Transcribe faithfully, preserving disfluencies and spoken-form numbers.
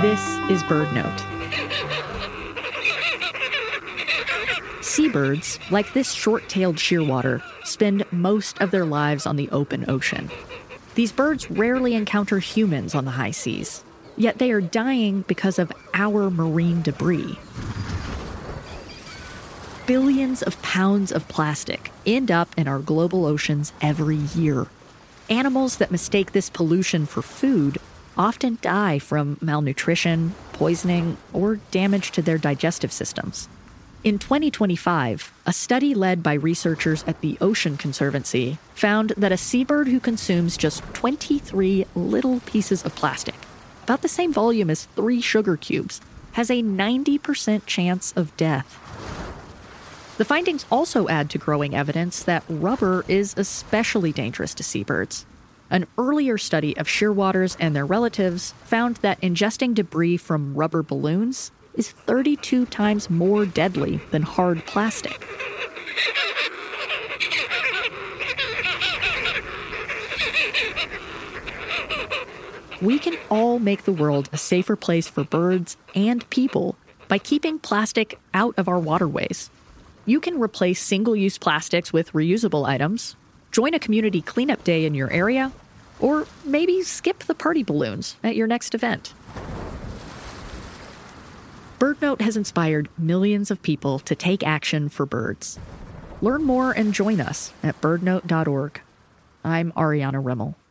This is BirdNote. Seabirds, like this short-tailed shearwater, spend most of their lives on the open ocean. These birds rarely encounter humans on the high seas, yet they are dying because of our marine debris. Billions of pounds of plastic end up in our global oceans every year. Animals that mistake this pollution for food often die from malnutrition, poisoning, or damage to their digestive systems. In twenty twenty-five, a study led by researchers at the Ocean Conservancy found that a seabird who consumes just twenty-three little pieces of plastic, about the same volume as three sugar cubes, has a ninety percent chance of death. The findings also add to growing evidence that rubber is especially dangerous to seabirds. An earlier study of shearwaters and their relatives found that ingesting debris from rubber balloons is thirty-two times more deadly than hard plastic. We can all make the world a safer place for birds and people by keeping plastic out of our waterways. You can replace single-use plastics with reusable items, join a community cleanup day in your area, or maybe skip the party balloons at your next event. BirdNote has inspired millions of people to take action for birds. Learn more and join us at bird note dot org. I'm Ariana Rimmel.